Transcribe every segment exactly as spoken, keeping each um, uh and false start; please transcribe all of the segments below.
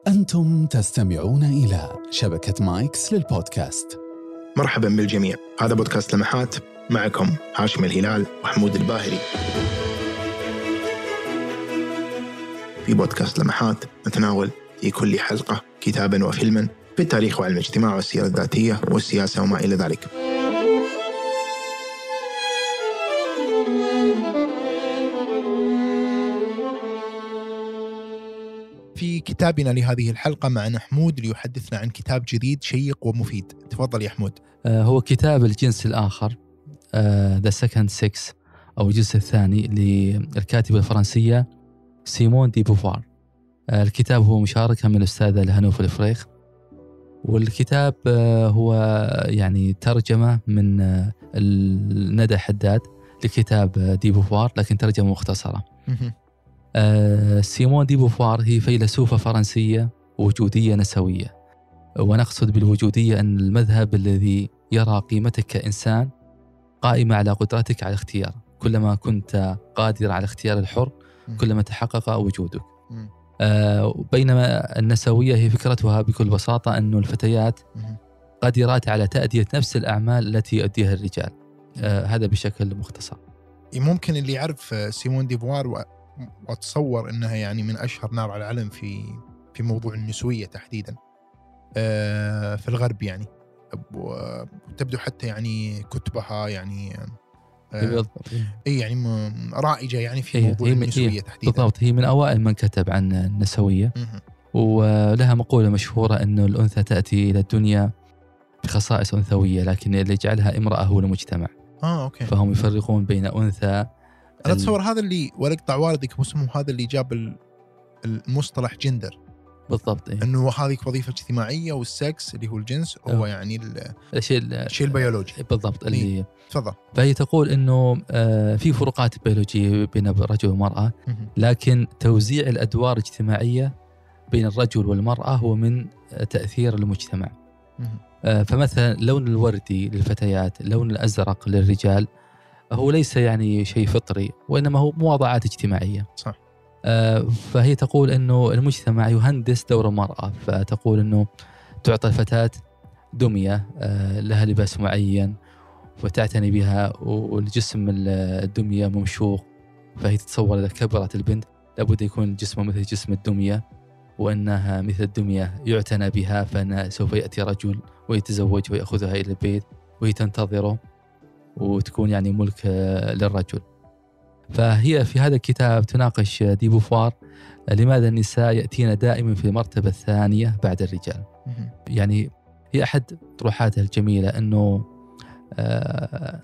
أنتم تستمعون إلى شبكة مايكس للبودكاست. مرحبا بالجميع، هذا بودكاست لمحات، معكم هاشم الهلال وحمود الباهري. في بودكاست لمحات نتناول في كل حلقة كتابا وفيلما في التاريخ وعلم الاجتماع والسيرة الذاتية والسياسة وما إلى ذلك. في كتابنا لهذه الحلقة معنا حمود ليحدثنا عن كتاب جديد شيق ومفيد. تفضل يا حمود. آه هو كتاب الجنس الآخر، آه The Second Sex أو الجنس الثاني، للكاتبة الفرنسية سيمون دي بوفوار. آه الكتاب هو مشاركة من الأستاذة لهانوف الفريخ، والكتاب آه هو يعني ترجمة من آه الندى حداد لكتاب آه دي بوفوار، لكن ترجمة مختصرة. آه سيمون دي بوفوار هي فيلسوفة فرنسية وجودية نسوية، ونقصد بالوجودية أن المذهب الذي يرى قيمتك كإنسان قائمة على قدرتك على الاختيار. كلما كنت قادر على الاختيار الحر كلما تحقق وجودك. آه بينما النسوية هي فكرتها بكل بساطة أن الفتيات قادرات على تأدية نفس الأعمال التي يؤديها الرجال. آه هذا بشكل مختصر. ممكن اللي يعرف سيمون دي بوفوار وأتصور أنها يعني من أشهر نار على العلم في في موضوع النسوية تحديدا في الغرب، يعني وتبدو حتى يعني كتبها يعني اي يعني رائجة يعني في موضوع النسوية تحديدا. بالضبط، هي من أوائل من كتب عن النسوية، ولها مقولة مشهورة أنه الأنثى تأتي إلى الدنيا بخصائص أنثوية، لكن اللي يجعلها امرأة هو المجتمع. آه، أوكي. فهم يفرقون بين أنثى. أنا أتصور هذا اللي ولقطع واردك مسمو هذا اللي جاب المصطلح جندر. بالضبط، إيه؟ انه هذه وظيفه اجتماعيه، والسكس اللي هو الجنس هو أوه. يعني الشيء الشيء البيولوجي. بالضبط. اللي تفضل. فهي تقول انه في فروقات بيولوجيه بين الرجل والمراه، لكن توزيع الادوار الاجتماعيه بين الرجل والمراه هو من تاثير المجتمع. فمثلا اللون الوردي للفتيات، اللون الازرق للرجال، هو ليس يعني شيء فطري، وانما هو مواضعات اجتماعيه. صح. فهي تقول أنه المجتمع يهندس دور المرأة، فتقول أنه تعطى الفتاة دمية لها لباس معين وتعتني بها، والجسم الدمية ممشوق، فهي تتصور إذا كبرت البنت لابد يكون جسمها مثل جسم الدمية، وأنها مثل الدمية يعتنى بها، فأنا سوف يأتي رجل ويتزوج ويأخذها إلى البيت وهي تنتظره وتكون يعني ملك للرجل. فهي في هذا الكتاب تناقش دي بوفوار لماذا النساء يأتين دائما في المرتبة الثانية بعد الرجال. يعني هي أحد طروحاتها الجميلة أنه آه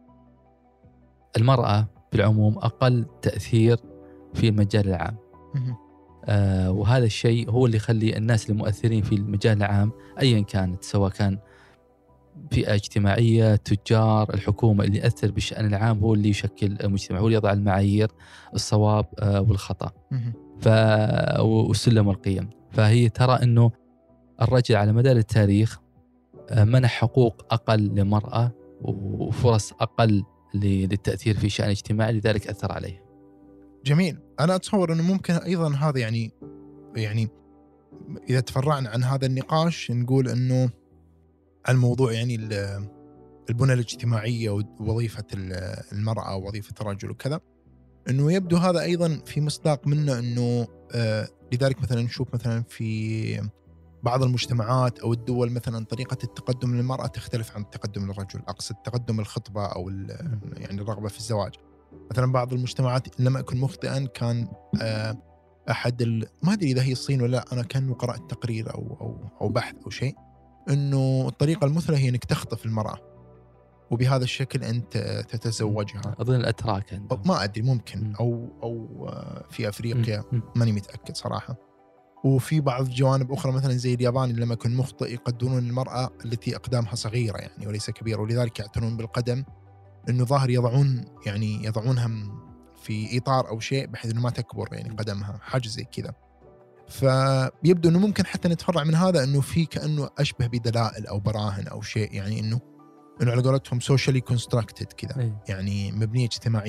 المرأة بالعموم أقل تأثير في المجال العام، آه وهذا الشيء هو اللي يخلي الناس المؤثرين في المجال العام أيا كانت، سواء كان فئة اجتماعية، تجار، الحكومة، اللي يأثر بالشأن العام هو اللي يشكل المجتمع، هو اللي يضع المعايير، الصواب والخطأ ف... وسلم القيم. فهي ترى أنه الرجل على مدار التاريخ منح حقوق أقل للمرأة وفرص أقل للتأثير في شأن اجتماعي، لذلك أثر عليه. جميل. أنا أتصور أنه ممكن أيضا هذا يعني يعني إذا تفرعنا عن هذا النقاش نقول أنه الموضوع يعني البنى الاجتماعية ووظيفة المرأة ووظيفة الرجل وكذا، أنه يبدو هذا أيضا في مصداق منه أنه آه لذلك مثلا نشوف مثلا في بعض المجتمعات أو الدول مثلا طريقة التقدم للمرأة تختلف عن التقدم للرجل. أقصد تقدم الخطبة أو يعني الرغبة في الزواج. مثلا بعض المجتمعات لما أكون مخطئا كان آه أحد ما أدري إذا هي الصين ولا، أنا كان قرأت تقرير أو أو أو بحث أو شيء، إنه الطريقة المثلى هي إنك تخطف المرأة وبهذا الشكل أنت تتزوجها. أظن الأتراك ما أدري، ممكن أو أو في أفريقيا ماني متأكد صراحة. وفي بعض جوانب أخرى مثلا زي اليابان لما يكون مخطئ يقدرون المرأة التي أقدامها صغيرة يعني وليس كبيرة، ولذلك يعتنون بالقدم إنه ظاهر يضعون يعني يضعونها في إطار أو شيء بحيث إنه ما تكبر يعني قدمها، حاجة زي كذا. فيبدو أنه ممكن حتى نتفرع من هذا أنه في كأنه أشبه بدلائل أو براهن أو شيء، يعني أنه إنه على قولتهم socially constructed كذا، يعني مبنية اجتماعيا.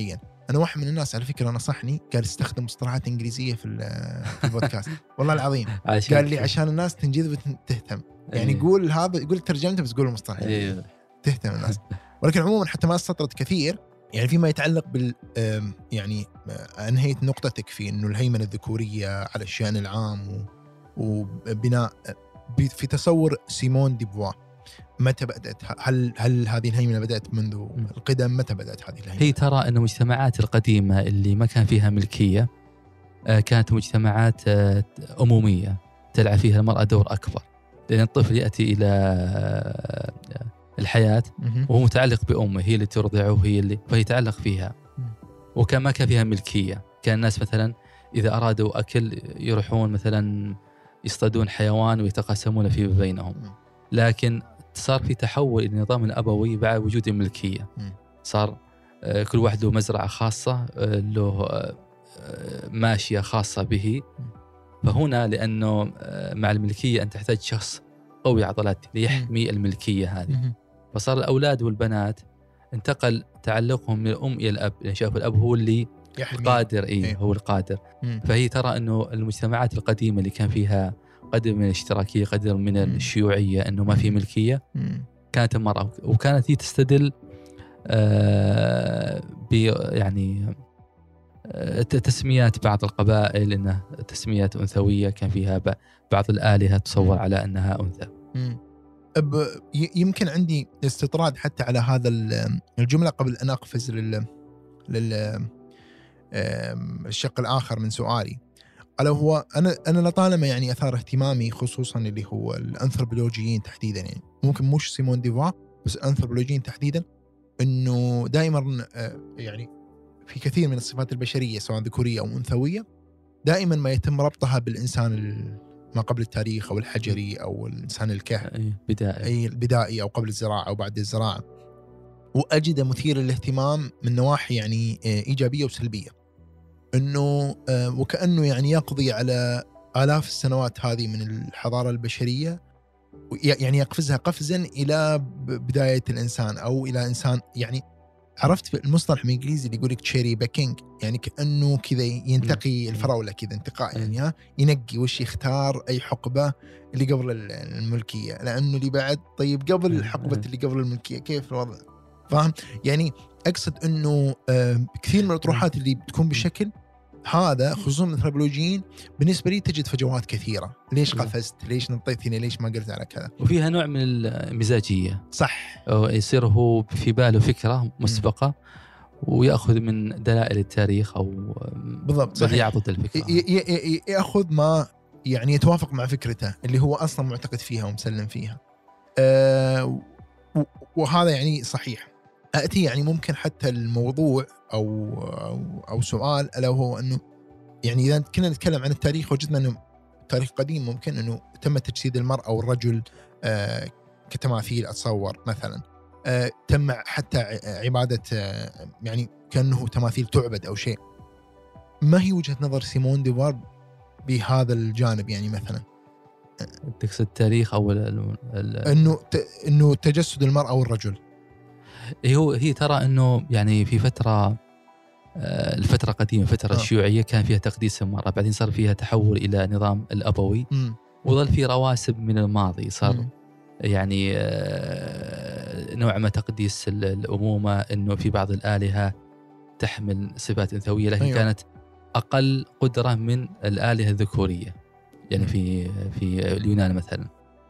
أنا واحد من الناس على فكرة نصحني، قال استخدم مصطلحات إنجليزية في في البودكاست والله العظيم. قال لي عشان الناس تنجذب وتهتم، يعني يقول هذا، يقول ترجمته بس قول المصطلح أيه. تهتم الناس. ولكن عموما حتى ما استطرت كثير يعني فيما يتعلق بال يعني أنهيت نقطتك في إنه الهيمنة الذكورية على الشأن العام وبناء في تصور سيمون دي بوفوار. متى بدأت؟ هل هل هذه الهيمنة بدأت منذ القدم؟ متى بدأت هذه الهيمنة؟ هي ترى أن المجتمعات القديمة اللي ما كان فيها ملكية كانت مجتمعات أمومية تلعب فيها المرأة دور أكبر، لأن الطفل يأتي إلى الحياة وهو متعلق بأمه، هي اللي ترضعه وهي اللي فهي يتعلق فيها. وكان ما كان فيها ملكية، كان الناس مثلا إذا أرادوا أكل يروحون مثلا يصطادون حيوان ويتقاسمون فيه بينهم. لكن صار في تحول إلى النظام الأبوي بعد وجود الملكية. صار كل واحد له مزرعة خاصة، له ماشية خاصة به. فهنا لأنه مع الملكية أنت تحتاج شخص قوي عضلات ليحمي الملكية هذه. فصار الأولاد والبنات انتقل تعلقهم من الأم إلى الأب، لأن شافوا الأب هو اللي قادر. إيه, إيه هو القادر. مم. فهي ترى أنه المجتمعات القديمة اللي كان فيها قدر من الاشتراكية، قدر من مم. الشيوعية، أنه ما في ملكية، مم. كانت المرأة. وكانت هي تستدل آه ب يعني آه تسميات بعض القبائل إنها تسميات أنثوية، كان فيها بعض الآلهة تصور مم. على أنها أنثى. مم. يمكن عندي استطراد حتى على هذا الجملة قبل أن أقفز لل لل الشق الآخر من سؤالي، ألا هو أنا أنا لطالما يعني أثار اهتمامي خصوصا اللي هو الأنثروبولوجيين تحديدا، يعني ممكن مش سيمون دي بوفوار بس الأنثروبولوجيين تحديدا، إنه دائما يعني في كثير من الصفات البشرية سواء ذكورية أو أنثوية دائما ما يتم ربطها بالإنسان ما قبل التاريخ أو الحجري أو الإنسان الكهف بدائي البدائي أو قبل الزراعة أو بعد الزراعة. وأجد مثير للاهتمام من نواحي يعني إيجابية وسلبية، إنه وكأنه يعني يقضي على آلاف السنوات هذه من الحضارة البشرية، يعني يقفزها قفزا إلى بداية الإنسان أو إلى إنسان. يعني عرفت في المصطلح الإنجليزي اللي يقولك تشيري بيكينج، يعني كأنه كذا ينتقي الفراولة كذا انتقاء، يعني ها ينقي وش يختار أي حقبة اللي قبل الملكية، لأنه اللي بعد طيب قبل الحقبة اللي قبل الملكية كيف الوضع، فاهم؟ يعني أقصد أنه كثير من الأطروحات اللي بتكون بشكل هذا خصوصا من الأنثروبولوجيين بالنسبة لي تجد فجوات كثيرة. ليش قفزت؟ ليش نطيتني؟ ليش ما قلت على كذا؟ وفيها نوع من المزاجية، صح، يصير هو في باله فكرة مسبقة ويأخذ من دلائل التاريخ أو بالضبط يعضد الفكرة، يأخذ ما يعني يتوافق مع فكرته اللي هو أصلا معتقد فيها ومسلم فيها. أه وهذا يعني صحيح. أتي يعني ممكن حتى الموضوع أو أو, أو سؤال ألا هو أنه يعني إذا كنا نتكلم عن التاريخ وجدنا أنه تاريخ قديم ممكن أنه تم تجسيد المرأة والرجل آه كتماثيل أتصور مثلا، آه تم حتى عبادة آه يعني كأنه تماثيل تعبد أو شيء. ما هي وجهة نظر سيمون دي بوفوار بهذا الجانب؟ يعني مثلا تقصد التاريخ أو ال ال أنه ت أنه تجسد المرأة والرجل. هو هي ترى أنه يعني في فترة الفترة القديمة فترة آه. الشيوعية كان فيها تقديس المرأة، بعدين صار فيها تحول إلى نظام الأبوي، م. وظل في رواسب من الماضي صار م. يعني نوع ما تقديس الأمومة، أنه في بعض الآلهة تحمل صفات أنثوية لكن أيوه. كانت أقل قدرة من الآلهة الذكورية، يعني م. في في اليونان مثلا.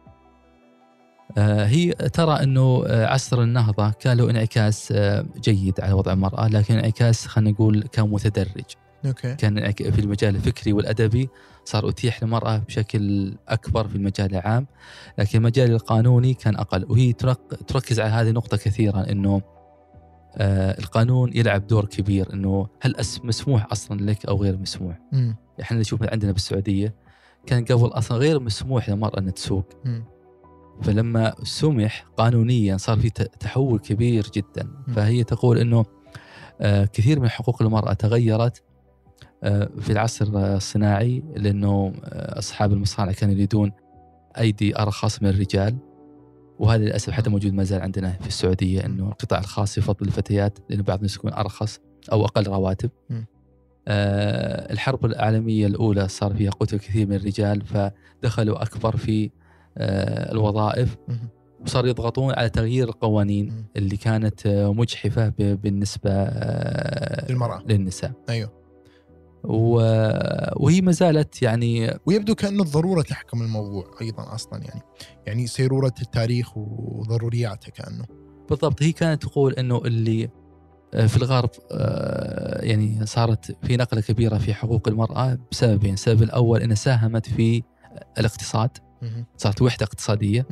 هي ترى أنه عصر النهضة كان له انعكاس جيد على وضع المرأة، لكن انعكاس خلينا نقول كان متدرج. أوكي. كان في المجال الفكري والأدبي صار أتيح للمرأة بشكل أكبر في المجال العام، لكن المجال القانوني كان أقل. وهي تركز على هذه النقطة كثيرا، أنه القانون يلعب دور كبير، أنه هل مسموح أصلا لك أو غير مسموح. م. إحنا نشوف عندنا بالسعودية كان قبل أصلا غير مسموح للمرأة أن تسوق، م. فلما سمح قانونيا صار في تحول كبير جدا. فهي تقول أنه كثير من حقوق المرأة تغيرت في العصر الصناعي، لأنه أصحاب المصانع كانوا يريدون أيدي أرخص من الرجال، وهذا للأسف حتى موجود ما زال عندنا في السعودية، إنه القطاع الخاص يفضل الفتيات لأن بعض الناس يكون أرخص أو أقل رواتب. آه الحرب العالمية الأولى صار فيها قتل كثير من الرجال، فدخلوا أكبر في آه الوظائف، وصار يضغطون على تغيير القوانين اللي كانت مجحفة بالنسبة للمرأة للنساء. أيوه. وهي ما زالت يعني، ويبدو كأنه الضرورة تحكم الموضوع أيضا أصلا، يعني يعني سيرورة التاريخ وضرورياته كأنه. بالضبط. هي كانت تقول أنه اللي في الغرب يعني صارت في نقلة كبيرة في حقوق المرأة بسببين. السبب الأول أنها ساهمت في الاقتصاد، صارت وحدة اقتصادية.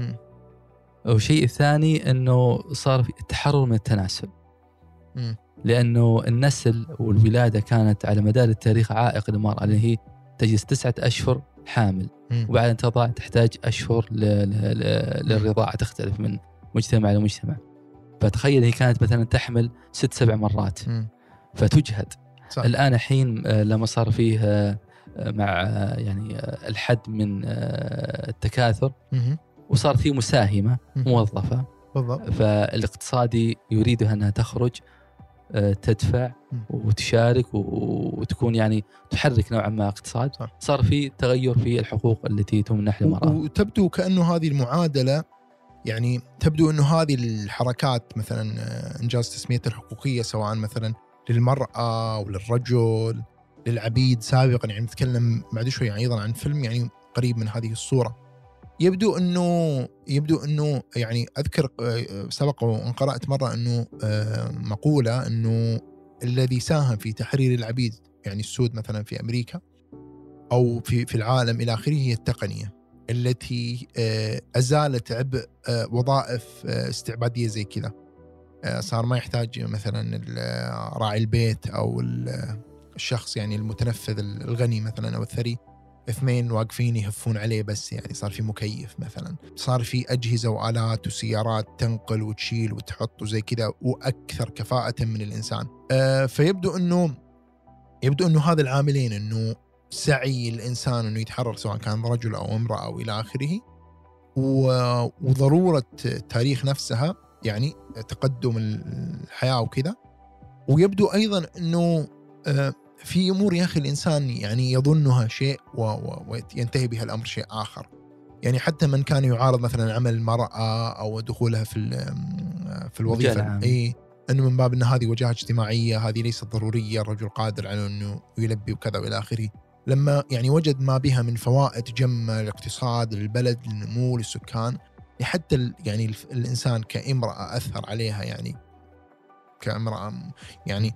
والشيء الثاني أنه صار في التحرر من التناسل، م. لأنه النسل والولادة كانت على مدار التاريخ عائق للمرأة، اللي هي تجلس تسعة أشهر حامل، م. وبعد أن تضع تحتاج أشهر ل... ل... للرضاعة، تختلف من مجتمع لمجتمع. فتخيل هي كانت مثلا تحمل ست سبع مرات، م. فتجهد. صح. الآن حين لما صار فيه مع يعني الحد من التكاثر، م. وصار فيه مساهمة موظفة، بالضبط. فالاقتصادي يريدها أنها تخرج تدفع وتشارك وتكون يعني تحرك نوعا ما اقتصاد. صح. صار في تغير في الحقوق التي تمنح للمرأة. وتبدو كأنه هذه المعادلة، يعني تبدو أنه هذه الحركات مثلا إنجاز تسمية الحقوقية سواء مثلا للمرأة وللرجل للعبيد سابقا، يعني نتكلم بعد شوي أيضا عن فيلم يعني قريب من هذه الصورة. يبدو أنه يبدو أنه يعني أذكر سبق وأن قرأت مرة أنه مقولة أنه الذي ساهم في تحرير العبيد يعني السود مثلا في أمريكا أو في في العالم إلى آخره هي التقنية التي أزالت عبء وظائف استعبادية زي كذا. صار ما يحتاج مثلا راعي البيت أو الشخص يعني المتنفذ الغني مثلا أو الثري اثنين واقفين يهفون عليه بس، يعني صار في مكيف مثلا، صار في أجهزة وآلات وسيارات تنقل وتشيل وتحط وزي كذا، وأكثر كفاءة من الإنسان. آه فيبدو أنه يبدو أنه هذا العاملين، أنه سعي الإنسان أنه يتحرر سواء كان رجل أو امرأة أو إلى آخره، وضرورة التاريخ نفسها يعني تقدم الحياة وكذا. ويبدو أيضا أنه آه في أمور يا أخي الإنسان يعني يظنها شيء وينتهي بها الأمر شيء آخر. يعني حتى من كان يعارض مثلا عمل المرأة أو دخولها في في الوظيفة، أي أنه من باب أن هذه وجهة اجتماعية، هذه ليست ضرورية، الرجل قادر على أنه يلبي وكذا وإلى آخره، لما يعني وجد ما بها من فوائد جمة للاقتصاد للبلد للنمو للسكان، حتى يعني الإنسان كامرأة أثر عليها، يعني كامرأة يعني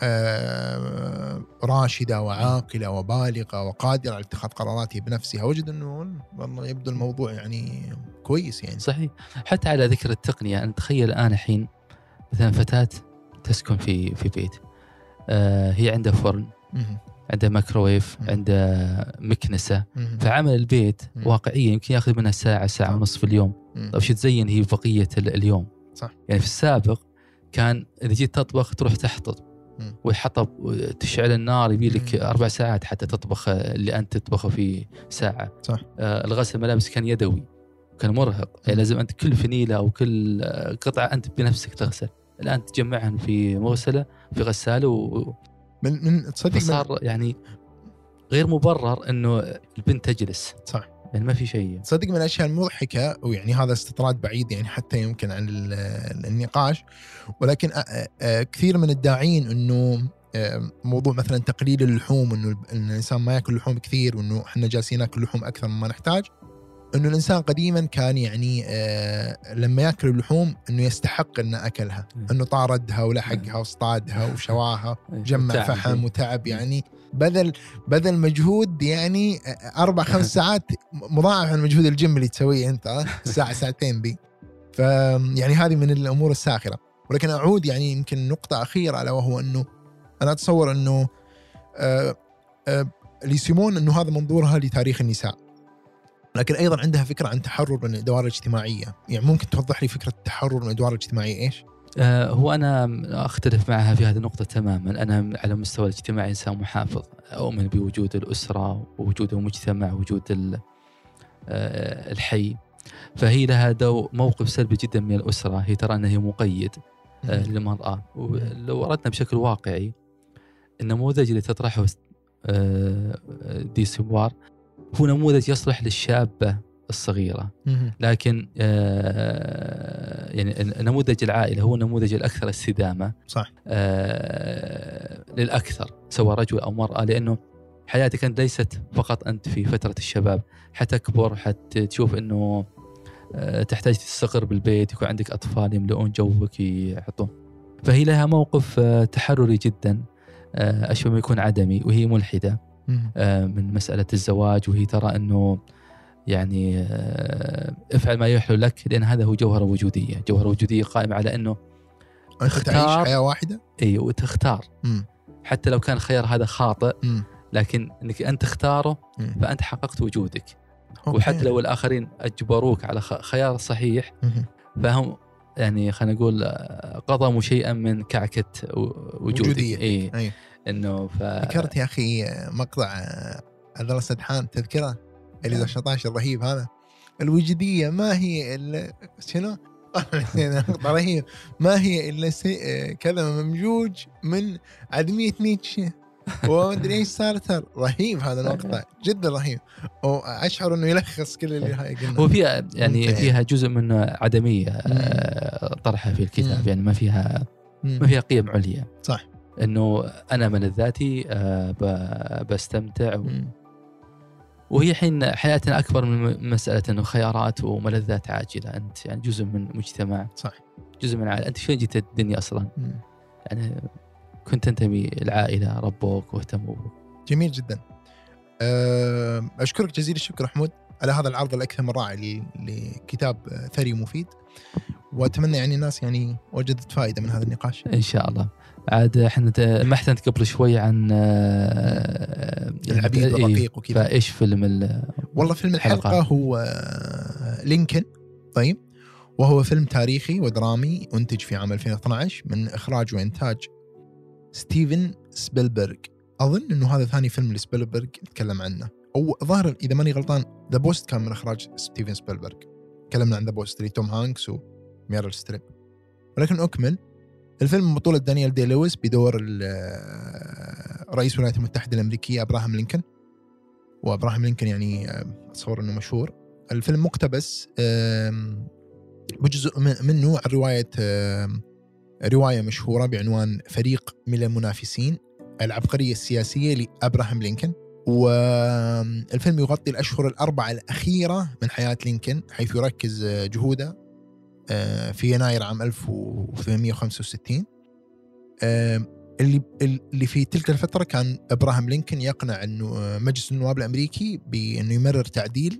آه راشدة وعاقلة وبالغة وقادرة على اتخاذ قراراتها بنفسها، وجد أنه والله يبدو الموضوع يعني كويس يعني. صحيح. حتى على ذكر التقنية، أن تخيل الآن حين مثلا فتاة تسكن في في بيت، آه هي عندها فرن، عندها مايكروويف، عندها مكنسة، فعمل البيت مم. واقعيا يمكن يأخذ منها ساعة ساعة ونصف في اليوم. طيب شو تزين هي بقية اليوم؟ صح. يعني في السابق كان إذا جيت تطبخ تروح تحطب ويحطب وتشعل النار، يبي لك أربع ساعات حتى تطبخ اللي أنت تطبخه في ساعة. صح. آه الغسل الملابس كان يدوي، كان مرهق، يعني لازم أنت كل فنيلة أو كل قطعة أنت بنفسك تغسل. الآن تجمعهن في مغسلة في غسالة و... من من تصدق صار من... يعني غير مبرر إنه البنت تجلس. صح. يعني ما في شيء. تصدق من الأشياء المضحكة، ويعني هذا استطراد بعيد يعني حتى يمكن عن النقاش، ولكن كثير من الداعين إنه موضوع مثلا تقليل اللحوم، إنه الإنسان ما يأكل لحوم كثير، وإنه إحنا جالسين نأكل لحوم أكثر مما نحتاج. إنه الإنسان قديما كان يعني لما يأكل اللحوم إنه يستحق إنه أكلها، إنه طاردها ولحقها واصطادها وشواها، جمع فحم وتعب، يعني بذل بذل مجهود يعني أربع خمس ساعات مضاعف عن مجهود الجيم اللي تسويه أنت ساعة ساعتين دي. فيعني هذه من الأمور الساخرة. ولكن أعود يعني يمكن نقطة أخيرة، على وهو أنه أنا أتصور أنه آه آه لسيمون أنه هذا منظورها لتاريخ النساء، لكن أيضا عندها فكرة عن تحرر من الأدوار الاجتماعية. يعني ممكن توضح لي فكرة التحرر من الأدوار الاجتماعية إيش؟ آه هو أنا أختلف معها في هذه النقطة تماما. أنا على مستوى الاجتماعي إنسان محافظ، أؤمن بوجود الأسرة ووجود المجتمع ووجود الحي، فهي لها دو موقف سلبي جدا من الأسرة. هي ترى أنها هي مقيد آه للمرأة. ولو أردنا بشكل واقعي النموذج اللي تطرحه آه دي سيبوار هو نموذج يصلح للشابة الصغيرة، لكن آه يعني نموذج العائلة هو النموذج الأكثر استدامة صح آه للأكثر سواء رجل أو مرأة، لأنه حياتك أنت ليست فقط أنت في فترة الشباب، حتكبر حتى تشوف أنه آه تحتاج تستقر بالبيت، يكون عندك أطفال يملؤون جوك يحطون. فهي لها موقف آه تحرري جدا آه أشبه ما يكون عدمي، وهي ملحدة آه من مسألة الزواج، وهي ترى أنه يعني افعل ما يحلو لك، لأن هذا هو جوهر وجودية. جوهر وجودية قائم على أنه أنت تعيش حياة واحدة. أي وتختار مم. حتى لو كان الخيار هذا خاطئ مم. لكن أنك أنت تختاره مم. فأنت حققت وجودك. أوكي. وحتى لو الآخرين أجبروك على خيار صحيح مم. فهم يعني خلينا نقول قضموا شيئا من كعكة وجودك. أي. أي. إنه ف... ذكرت يا أخي مقطع عبد الله السدحان تذكره اللي ذا شطاش الرهيب هذا، الوجودية ما هي إلا شنو رهيب، ما هي إلا كلمة ممجوج من عدمية نيتشه ومدري إيش صارت. رهيب هذا المقطع جدا رهيب، وأشعر إنه يلخص كل اللي هاي قلنا. هو فيها يعني فيها جزء من عدمية طرحها في الكتاب مم. يعني ما فيها مم. ما فيها قيم عليا. صح. إنه أنا من الذاتي بستمتع و... وهي حين حياتنا أكبر من مسألة أنه خيارات وملذات عاجلة. أنت يعني جزء من مجتمع. صح. جزء من العائلة. أنت فين جيت الدنيا أصلا؟ مم. يعني كنت تنتمي العائلة ربوك واهتموا بك. جميل جدا. أشكرك جزيل الشكر حمود على هذا العرض الأكثر من رائع لكتاب ثري ومفيد، وأتمنى يعني الناس يعني وجدت فائدة من هذا النقاش إن شاء الله. عاد احنا محتنت قبل شوي عن العبيد والرقيق وكذا. فايش فيلم والله فيلم الحلقة, الحلقة هو لينكن. طيب، وهو فيلم تاريخي ودرامي أنتج في عام ألفين واثني عشر من إخراج وإنتاج ستيفن سبيلبرغ. أظن إنه هذا ثاني فيلم لسبيلبرغ نتكلم عنه، أو ظاهر إذا ماني غلطان ذا بوست كان من إخراج ستيفن سبيلبرغ. تكلمنا عن ذا بوست اللي توم هانكس وميرل ستريب. ولكن أكمل الفيلم من بطولة دانيال دي لويس بدور رئيس الولايات المتحدة الأمريكية أبراهام لينكن. وأبراهام لينكن يعني أتصور أنه مشهور. الفيلم مقتبس بجزء منه عن رواية رواية مشهورة بعنوان فريق من المنافسين، العبقرية السياسية لأبراهام لينكن. والفيلم يغطي الأشهر الأربعة الأخيرة من حياة لينكن، حيث يركز جهوده في يناير عام ألف وثمانمائة وخمسة وستين. اللي اللي في تلك الفترة كان إبراهام لينكن يقنع إنه مجلس النواب الأمريكي بأنه يمرر تعديل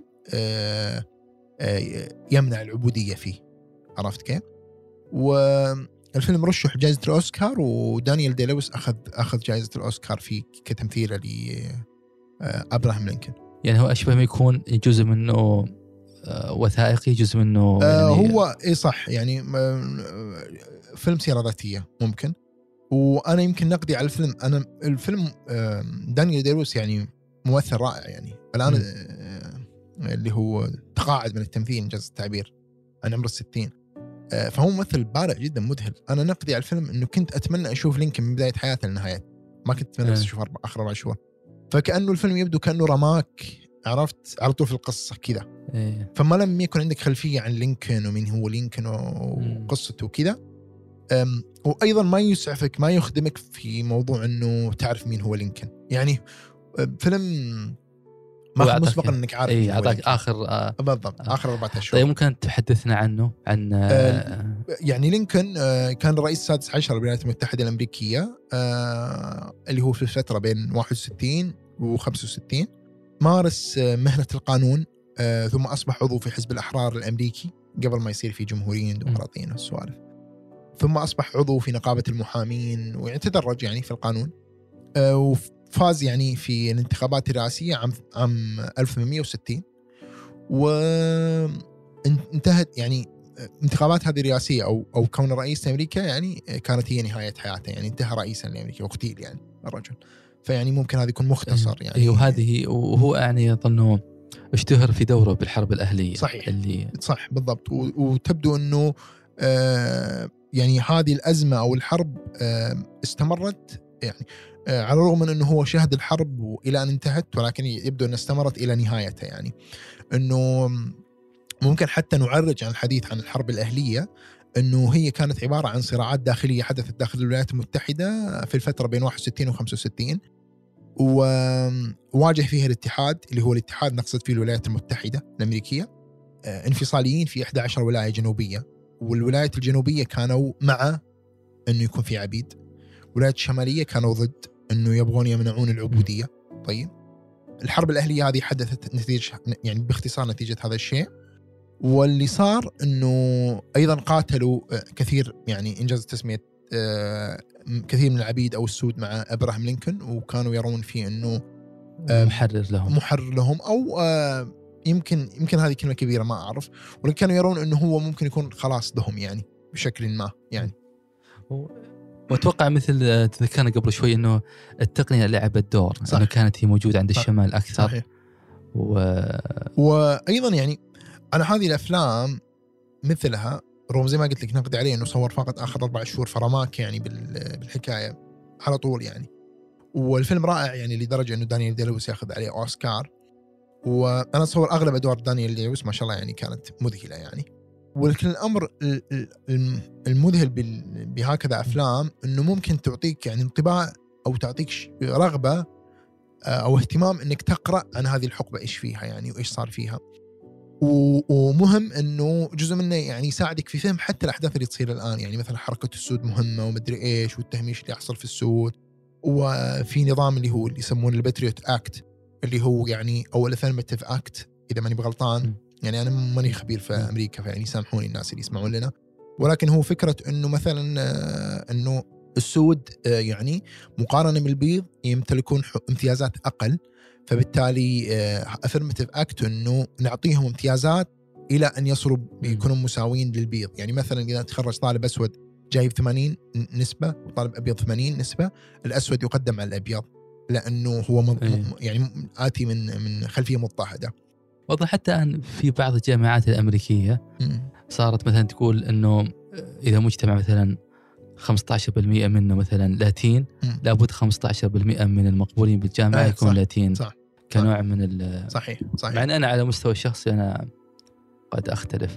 يمنع العبودية فيه. عرفت كيف؟ والفيلم رشح جائزة الأوسكار، ودانيال دي لويس أخذ أخذ جائزة الأوسكار في كتمثيله لأبراهام لينكن. يعني هو أشبه ما يكون جزء منه وثائقي، جزء منه يعني آه هو إيه صح، يعني فيلم سيرة ذاتية ممكن. وأنا يمكن نقدي على الفيلم، أنا الفيلم دانيال دي لويس يعني ممثل رائع يعني الآن اللي هو تقاعد من التمثيل إنجاز التعبير عن عمر الستين، فهو ممثل بارع جدا مذهل. أنا نقدي على الفيلم إنه كنت أتمنى أشوف لينكن من بداية حياته للنهاية، ما كنت أتمنى أشوف آخر أربع شهور. فكأنه الفيلم يبدو كأنه رماك عرفت على طول في القصة كذا. إيه. فما لم يكن عندك خلفية عن لينكن ومن هو لينكن وقصته وكذا، وأيضا ما يسعفك ما يخدمك في موضوع أنه تعرف مين هو لينكن. يعني فيلم ما مسبقا أنك عارف إيه أعطاك آخر آه بالضبط آه. آخر أربعة أشهر. طيب ممكن تحدثنا عنه عن آه يعني لينكن آه كان الرئيس السادس عشر للولايات المتحدة الأمريكية، آه اللي هو في الفترة بين واحد وستين وخمسة وستين. مارس آه مهنة القانون، آه ثم أصبح عضو في حزب الأحرار الأمريكي قبل ما يصير في جمهوريين ديمقراطيين والسوالف. ثم أصبح عضو في نقابة المحامين ويتدرج يعني في القانون، آه وفاز يعني في الانتخابات الرئاسية عام عام ألف وثمانمائة وستين. وانتهت يعني انتخابات هذه الرئاسية أو أو كون رئيس أمريكا يعني كانت هي نهاية حياته، يعني انتهى رئيسا لأمريكا واغتيل يعني الرجل. فيعني ممكن هذا يكون مختصر يعني. أيوه هذه. وهو يعني أظنه اشتهر في دوره بالحرب الأهلية. صحيح اللي صح بالضبط. وتبدو أنه آه يعني هذه الأزمة أو الحرب آه استمرت يعني آه على الرغم من أنه هو شهد الحرب وإلى أن انتهت، ولكن يبدو أن استمرت إلى نهايتها. يعني أنه ممكن حتى نعرج عن الحديث عن الحرب الأهلية أنه هي كانت عبارة عن صراعات داخلية حدثت داخل الولايات المتحدة في الفترة بين واحد وستين وخمسة وستين، وواجه فيها الاتحاد اللي هو الاتحاد نقصد فيه الولايات المتحدة الأمريكية انفصاليين في إحدى عشرة ولاية جنوبية، والولايات الجنوبية كانوا مع أنه يكون في عبيد، الولايات الشمالية كانوا ضد أنه يبغون يمنعون العبودية. طيب الحرب الأهلية هذه حدثت نتيجة يعني باختصار نتيجة هذا الشيء. واللي صار أنه أيضا قاتلوا كثير يعني إنجاز تسمية كثير من العبيد أو السود مع إبراهام لينكولن، وكانوا يرون فيه أنه محرر لهم محرر لهم أو يمكن يمكن هذه كلمة كبيرة ما أعرف، ولكن كانوا يرون أنه هو ممكن يكون خلاص لهم يعني بشكل ما يعني. وأتوقع مثل تذكرنا قبل شوي أنه التقنية لعبت دور، صح. أنه كانت هي موجودة عند الشمال أكثر. صحيح. و... وأيضا يعني أنا هذه الأفلام مثلها رغم زي ما قلت لك نقد عليه أنه صور فقط آخر أربع شهور فرماك يعني بالحكاية على طول يعني، والفيلم رائع يعني لدرجة أنه دانيال دي لويس يأخذ عليه أوسكار، وأنا أتصور أغلب أدوار دانيال دي لويس ما شاء الله يعني كانت مذهلة يعني. ولكن الأمر المذهل بهكذا أفلام أنه ممكن تعطيك يعني انطباع أو تعطيك رغبة أو اهتمام أنك تقرأ عن هذه الحقبة إيش فيها يعني وإيش صار فيها، ومهم أنه جزء منه يعني يساعدك في فهم حتى الأحداث اللي تصير الآن، يعني مثلا حركة السود مهمة ومدري إيش والتهميش اللي يحصل في السود، وفي نظام اللي هو اللي يسمونه الباتريوت أكت اللي هو يعني أو الأفيرماتيف أكت إذا ماني بغلطان. يعني أنا ماني خبير في أمريكا فيعني يسامحوني الناس اللي يسمعون لنا، ولكن هو فكرة أنه مثلا أنه السود يعني مقارنة بالبيض يمتلكون امتيازات أقل، فبالتالي affirmative act أنه نعطيهم امتيازات إلى أن يصلوا يكونوا مساوين للبيض. يعني مثلا إذا تخرج طالب أسود جايب ثمانين نسبة وطالب أبيض ثمانين نسبة، الأسود يقدم على الأبيض لأنه هو م... يعني آتي من من خلفية مضطهدة. وضع حتى أن في بعض الجامعات الأمريكية صارت مثلا تقول أنه إذا مجتمع مثلا خمسة عشر بالمئة منه مثلا لاتين مم. لابد خمسة عشر بالمئة من المقبولين بالجامعة آه يكون لاتين. صح. كنوع من ال صحيح صحيح. مع أن أنا على مستوى الشخصي أنا قد أختلف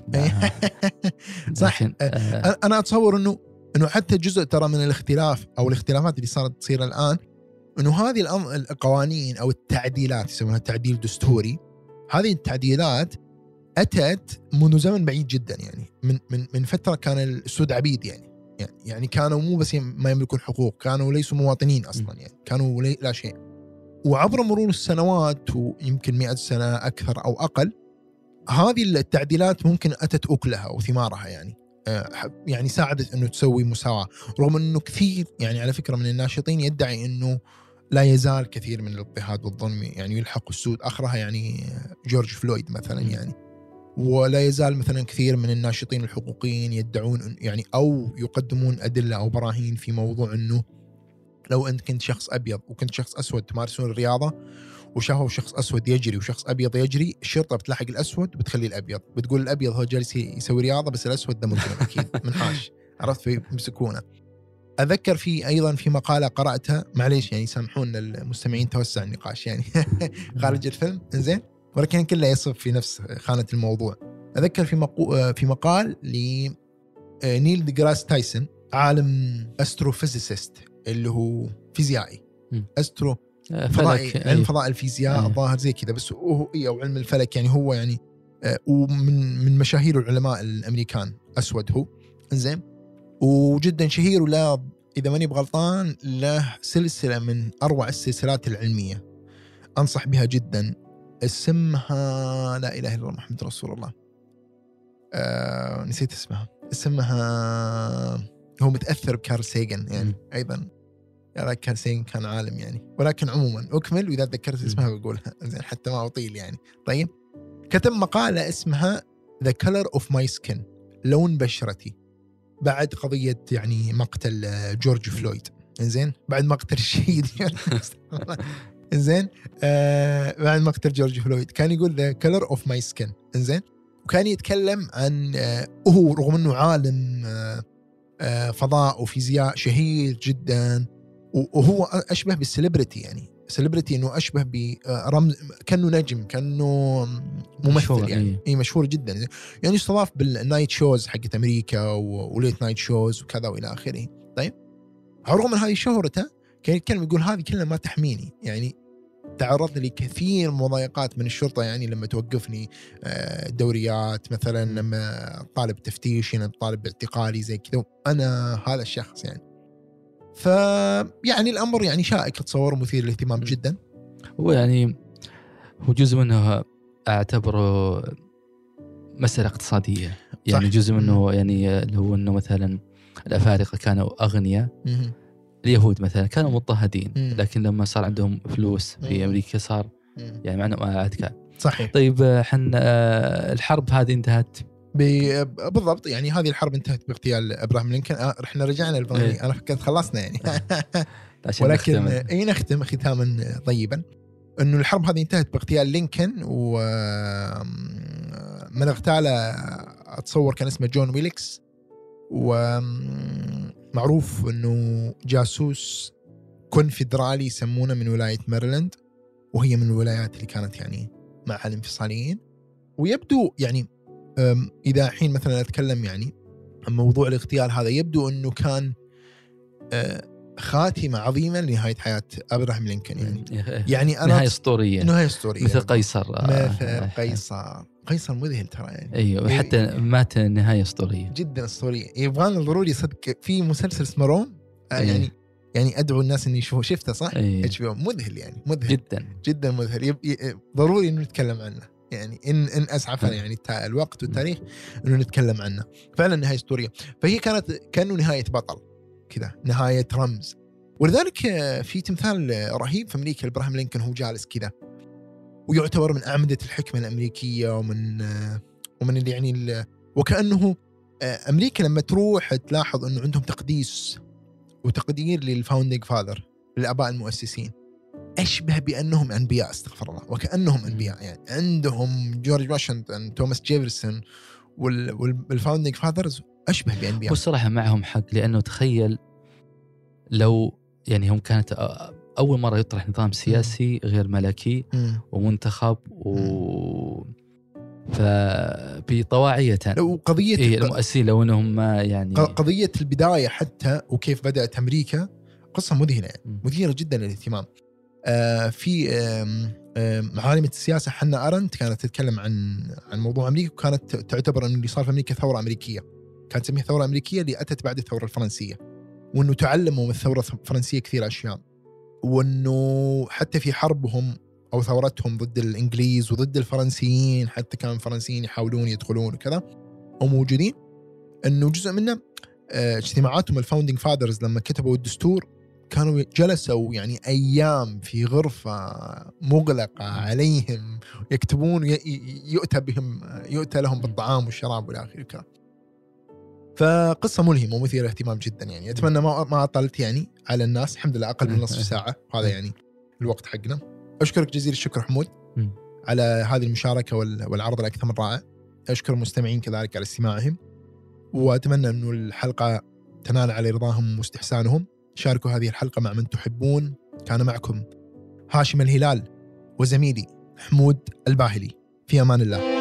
صح. آه أنا أتصور أنه أنه حتى جزء ترى من الاختلاف أو الاختلافات اللي صارت تصير الآن أنه هذه القوانين أو التعديلات يسمونها تعديل دستوري، هذه التعديلات أتت منذ زمن بعيد جدا يعني من من من فترة كان السود عبيد يعني يعني يعني كانوا مو بس ما يملكون حقوق، كانوا ليسوا مواطنين أصلا يعني كانوا لا شيء. وعبر مرور السنوات ويمكن مئة سنة أكثر أو أقل هذه التعديلات ممكن أتت أكلها وثمارها يعني يعني ساعدت أنه تسوي مساواة، رغم أنه كثير يعني على فكرة من الناشطين يدعي أنه لا يزال كثير من الاضطهاد والظلم يعني يلحق السود، آخرها يعني جورج فلويد مثلا يعني. ولا يزال مثلا كثير من الناشطين الحقوقيين يدعون يعني أو يقدمون أدلة أو براهين في موضوع أنه لو أنت كنت شخص أبيض وكنت شخص أسود تمارسون الرياضة وشافوا شخص أسود يجري وشخص أبيض يجري، الشرطة بتلاحق الأسود وبتخلي الأبيض، بتقول الأبيض هو جالس يسوي رياضة بس الأسود ده مجرم أكيد منحاش، عرفت في مسكونه. أذكر في أيضا في مقالة قرأتها، معليش يعني سامحونا المستمعين توسع النقاش يعني خارج الفيلم إنزين، ولكن كله يصف في نفس خانة الموضوع. أذكر في مقو... في مقال لنيل ديغراس تايسون عالم أستروفيزيست اللي هو فيزيائي أسترو فضائي علم فضاء الفيزياء الظاهر زي كذا، بس هو إيه أو علم الفلك يعني هو يعني ومن من مشاهير العلماء الأمريكان أسود هو إنزين، وجدا شهير ولا إذا ماني بغلطان له سلسلة من أروع السلسلات العلمية أنصح بها جدا، اسمها لا إله إلا الله محمد رسول الله آه نسيت اسمها اسمها هو متأثر بكارل سيغن يعني م. أيضا يعني كارل سيغن كان عالم يعني، ولكن عموما أكمل وإذا تذكرت اسمها بقولها زين حتى ما أطيل يعني. طيب كتب مقالة اسمها The Color of My Skin لون بشرتي بعد قضية يعني مقتل جورج فلويد إنزين، بعد مقتل الشهيد إنزين آه بعد مقتل جورج فلويد كان يقول the color of my skin. إنزين وكان يتكلم عن آه وهو رغم أنه عالم آه آه فضاء وفيزياء شهير جدا وهو أشبه بالسليبرتي يعني سليبرتي إنه أشبه برمز كأنه نجم كأنه ممثل يعني إيه مشهور جدا يعني استضاف بالنايت شوز حقت أمريكا وليت نايت شوز وكذا وإلى آخره. طيب رغم من هذه شهرته كان يتكلم يقول هذه كلها ما تحميني يعني تعرضت لي كثير مضايقات من الشرطة يعني لما توقفني دوريات مثلا لما طالب تفتيش هنا طالب اعتقالي زي كذا أنا هذا الشخص يعني فيعني الأمر يعني شائك تصور مثير للاهتمام جدا. هو يعني هو جزء منه أعتبره مسألة اقتصادية يعني صح. جزء منه يعني لو أنه مثلا الأفارقة كانوا أغنياء اليهود مثلا كانوا مضطهدين لكن لما صار عندهم فلوس في أمريكا صار يعني معنا أعتقال صحيح. طيب حنا الحرب هذه انتهت بالضبط يعني هذه الحرب انتهت باغتيال إبراهام لينكولن. احنا رجعنا لإبراهام أنا فكرت خلصنا يعني ولكن اي نختم ختاما طيبا انه الحرب هذه انتهت باغتيال لينكولن ومن اغتاله اتصور كان اسمه جون ويلكس ومعروف انه جاسوس كونفدرالي يسمونه من ولاية ميرلاند وهي من الولايات اللي كانت يعني مع الانفصاليين. ويبدو يعني إذا حين مثلا أتكلم يعني عن موضوع الاغتيال هذا يبدو أنه كان خاتمة عظيمة لنهاية حياة إبراهام لينكولن يعني يعني أنا نهاية أسطورية نهاية أسطورية مثل قيصر مثل قيصر قيصر مذهل ترى يعني أيوة وحتى مات نهاية أسطورية جدا أسطورية. يبغانا ضروري صدق في مسلسل اسمه روم يعني أيوة. يعني أدعو الناس إن يشوفوا شفته صح أيوة. مذهل يعني مذهل جدا جدا مذهل يب... ضروري إنه نتكلم عنه يعني إن إن أسعفنا يعني الوقت والتاريخ إنه نتكلم عنه فعلا نهاية أسطورية. فهي كانت كأنه نهاية بطل كذا نهاية رمز. ولذلك في تمثال رهيب في أمريكا لإبراهام لينكولن هو جالس كذا ويعتبر من أعمدة الحكمة الأمريكية ومن ومن اللي يعني وكأنه أمريكا لما تروح تلاحظ إنه عندهم تقديس وتقدير للفاوندينج فاذر للآباء المؤسسين أشبه بأنهم أنبياء استغفر الله وكأنهم أنبياء يعني عندهم جورج واشنطن توماس جيفرسون والفاوندينج فاذرز أشبه بأنبياء. والصراحة معهم حق لأنه تخيل لو يعني هم كانت أول مرة يطرح نظام سياسي غير ملكي ومنتخب و فبطواعية وقضية إيه المؤسسين لو أنهم ما يعني قضية البداية حتى وكيف بدأت أمريكا قصة مذهلة يعني مثيرة جدا للاهتمام. آه في معالمة السياسة حنا أرنت كانت تتكلم عن عن موضوع أمريكا وكانت تعتبر أن اللي صار في أمريكا ثورة أمريكية كانت تسميها ثورة أمريكية اللي أتت بعد الثورة الفرنسية وأنه تعلموا من الثورة الفرنسية كثير أشياء وأنه حتى في حربهم أو ثورتهم ضد الإنجليز وضد الفرنسيين حتى كان الفرنسيين يحاولون يدخلون وكذا وموجودين أنه جزء منه اجتماعاتهم الفاوندينج فادرز لما كتبوا الدستور كانوا جلسوا يعني أيام في غرفة مغلقة عليهم يكتبون يؤتى بهم يؤتى لهم بالطعام والشراب والآخر كذا. فقصة ملهمة ومثيرة اهتمام جدا يعني أتمنى ما ما أطلت يعني على الناس الحمد لله أقل من نصف ساعة هذا يعني الوقت حقنا. أشكرك جزيل الشكر حمود على هذه المشاركة والعرض الأكثر من رائع. أشكر المستمعين كذلك على استماعهم وأتمنى أنه الحلقة تنال على رضاهم واستحسانهم. شاركوا هذه الحلقة مع من تحبون. كان معكم هاشم الهلال وزميلي حمود الباهلي في أمان الله.